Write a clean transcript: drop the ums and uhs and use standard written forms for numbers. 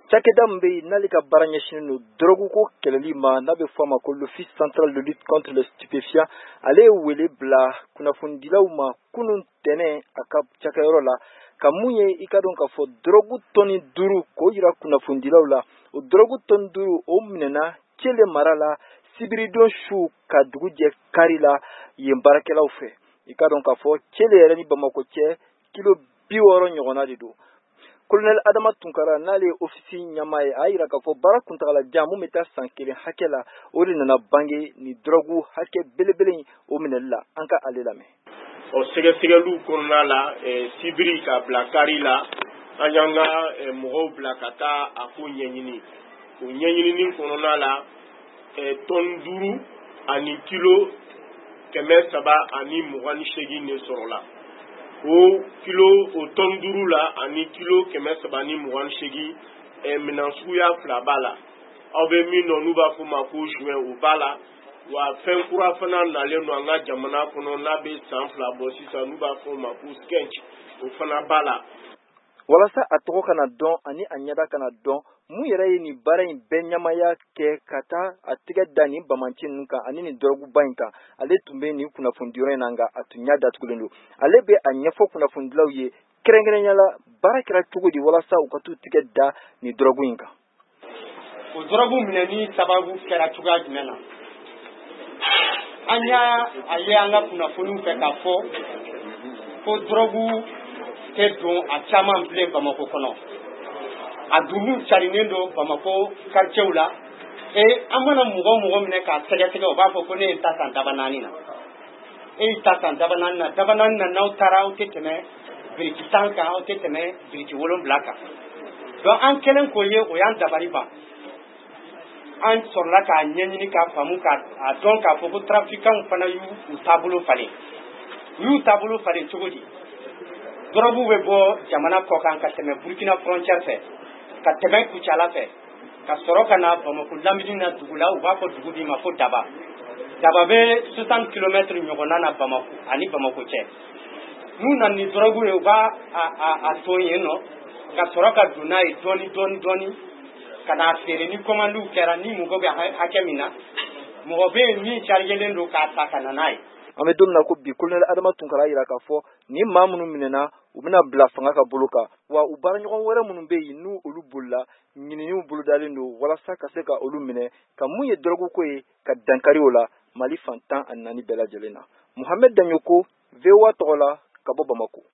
Cakɛda min bɛ n'ale ka baara ɲɛsinnen don drogue ko kɛlɛli ma n'a bɛ fɔ a ma ko l'Office central de lutte contre les stupéfiants ale ye wele bila kunnafonidilaw ma kunun tɛnɛn a ka cakɛyɔrɔ la ka mun ye i ka dɔn k'a fɔ drogue tɔni 5 k'o jira kunnafonidilaw la o drogue tɔni 5 o minɛna Cele mara la sibiridon su ka dugu jɛ kari la yen baarakɛlaw fɛ i ka dɔn k'a fɔ Cele yɛrɛ ni Bamako cɛ kilo 60 ɲɔgɔnna de don. Colonel Adama Tunkara n'ale ofisi ɲɛmaa ye a yira k'a fɔ baara kuntagalajan mun bɛ taa san 1 hakɛ la o de nana bange ni drogue hakɛ belebele o minɛli la an ka ale lamɛn. O sɛgɛsɛgɛliw kɔnɔna la sibiri ka bila kari la an y'an ka mɔgɔw bila ka taa a ko ɲɛɲini o ɲɛɲinini kɔnɔna la tɔni 5 ani kilo 328 de sɔrɔla. O tɔni 5 la ani kilo 328 minɛn suguya 2 b'a la aw bɛ min dɔn n'u b'a fɔ ma ko juin o b'a la wa fɛn kura fana nalen don an ka jamana kɔnɔ n'a bɛ san 2 bɔ sisan n'u b'a fɔ ma ko sketch o fana b'a la. Walasa a tɔgɔ kana dɔn ani a ɲɛda kana dɔn mun yɛrɛ ye nin baara in bɛɛ ɲamaya kɛ ka taa a tigɛ da nin bamanci ninnu kan ani nin droguba in kan ale tun bɛ nin kunnafonidiyɔrɔ in na nka a tun ɲɛ datugulen don ale bɛ a ɲɛfɔ kunnafonidilaw ye kɛrɛnkɛrɛnya la baara kɛra cogo di walasa u ka t'u tigɛ da nin drogue in kan. O drogue minɛni sababu kɛra cogoya jumɛn na an y'a ye an ka kunnafoniw fɛ k'a fɔ ko drogue tɛ don a caman bilen Bamako kɔnɔ a dugu carinnen don Bamako quartier la an mana mɔgɔ minɛ k'a sɛgɛsɛgɛ o b'a fɔ ko ne ye ta san daba 4 na e ye ta san daba 4 na daba 4 na n'aw taara aw tɛ tɛmɛ biriki 10 kan aw tɛ tɛmɛ biriki 7 kan donc an kɛlen k'o ye o y'an dabali ban an sɔrɔla k'a ɲɛɲini k'a faamu k'a dɔn k'a fɔ ko trafiquants fana y'u taabolo falen u y'u taabolo falen cogo di drogue bɛ bɔ jamana kɔ kan ka tɛmɛ Burkina frontière fɛ ka tɛmɛ Kucala fɛ ka sɔrɔ ka na Bamako lamini na dugu la u b'a fɔ dugu min ma ko Daba bɛ 60 km ɲɔgɔnna na Bamako ani Bamako cɛ n'u nana ni drogue ye u b'a a ton yen nɔ ka sɔrɔ ka don n'a ye dɔɔni ka n'a feere ni commandes kɛra ni mɔgɔ bɛ hakɛ min na mɔgɔ bɛ yen min chargelen don k'a ta ka na n'a ye. An bɛ don min na ko bi Colonel Adama Tunkara yira k'a fɔ ni maa minnu minɛna u bɛna bila fanga ka bolo kan wa u baaraɲɔgɔn wɛrɛ minnu bɛ yen n'u olu bolila ɲininiw bolodalen don walasa ka se ka olu minɛ ka mun ye drogue ko ye ka dankari o la Mali fan 14 bɛɛ lajɛlen na. Mohamed Danyoko VOA tɔgɔ la ka bɔ Bamako.